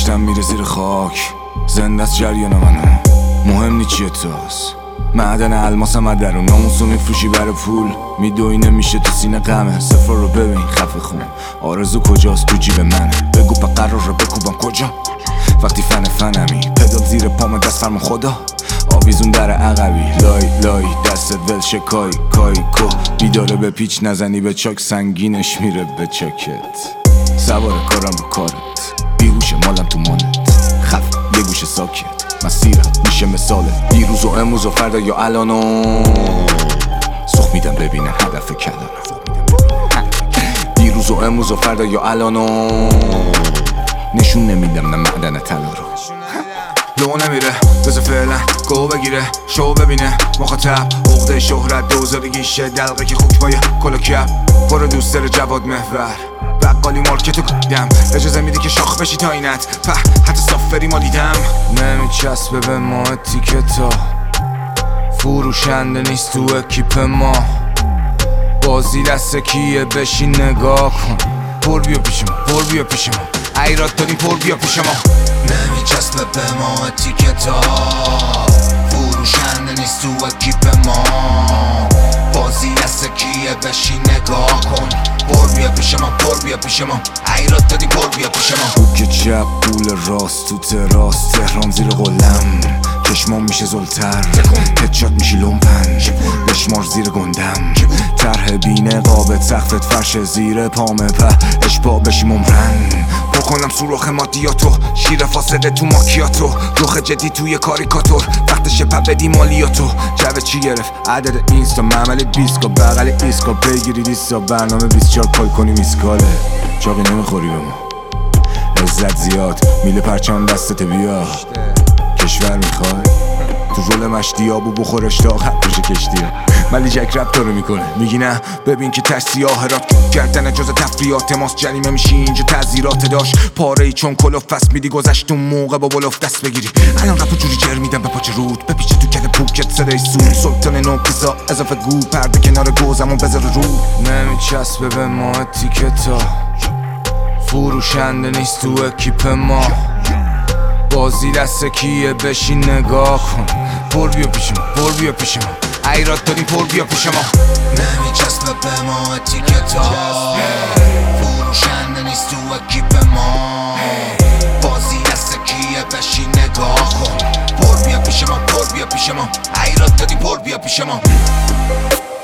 گذشتم میره زیر خاک، زنده از جریان منو، مهم نی چیه توست. معدن الماسم از درون، ناموسو میفروشی برای پول، میدوی نمیشه تو سینه غمه. سفر رو ببین خفه خون، آرزو کجاست تو جیب منه. بگو پا قرار رو بکوبم کجا وقتی فنمی. پدال زیر پام دست فرما خدا، آویزون در عقبی. لای دستت ول شکای کای کو، بیداره به پیچ نزنی به چاک، سنگینش میره به چکت. سوار کارم رو کارت، بیهوش مالم تو مالت، خف یه گوشه ساکت، مسیرت میشه مثالت. دیروز و امروز و فردا یا الانو، سخ میدم ببینن هدف کلانو. دیروز و امروز و فردا یا الانو، نشون نمیدم نه معدن طلا رو. لو نمیره بذار فعلا گو بگیره، شو ببینه مخاطب. عقده شهرت دوزارگیشه، دلقه که خوک پای کلا کپ. برو دوست داره جواد محور، بقالی مارکتو کدم. اجازه میدی که شاخ بشی تا اینت، په حتی سافری مالیدم. نمیچسبه به ما تیکتا، فروشنده نیست تو اکیپ ما. بازی دست کیه بشین نگاه کن، پر بیا پیش ما، پر بیا پیش ما. ایراد داریم پر بیا پیش ما. نمیچسبه به ما اتیکتا، فروشنده نیست تو اکیپ ما. بازی دست کیه بشین نگاه کن، پر بیا پیش ما، پر بیا پیش ما. ایراد داریم پر بیا پیش ما. بوک چپ پول راست تو تراس، تهران زیر قلم، چشمام میشه زلتر، هدشات میشی لومپن، بشمار زیر گندم. طرح بینه قابت سقفت فرش زیر پامه، په اشباه بشی ممرن. بکنم سوراخ مادیاتو، شیر فاسده تو ماکیاتو، رخ جدی توی کاریکاتور، وقتشه پا بدی مالیاتو. جوه چی گرفت عدد اینستا، معمل بیسکا بغل ایسکا، بگیری دیستا برنامه 24 پای کنی میسکاله. چاقی نمیخوری به ما، عزت زیاد میله پرچم دستت بیا. کشور میخوای تو رول مشتی آبو بخورش تا خط بشه کشتی ها. ملی جک رب دارو میکنه، میگی نه ببین که تش سیاه را کردن جز تفریات ماست. جریمه میشی اینجا تعذیرات داشت پاره ای چون کلوف فست میدی. گذشت اون موقع با بلوف دست بگیری، الان رفو جوری جر میدم به پاچه رود، بپیچه تو کل پوکت صدای سود. سلطان نو پیزا اضافه گو، پرده کنار گوزمون بذار رو. نمیچسبه به ما تیکتا، فروشنده نیست تو اکیپ ما. بازی دست کیه بشین نگاه کن، پر بیا پیش ما، پر بیا پیش ما. ایراد داریم پر بیا پیش ما. نمیچسبه به ما اتیکتا، فروشنده نیست تو اکیپ ما. بازی دست کیه بشین نگاه کن، پر بیا پیش ما، پر بیا پیش ما. ایراد داریم پر بیا پیش ما.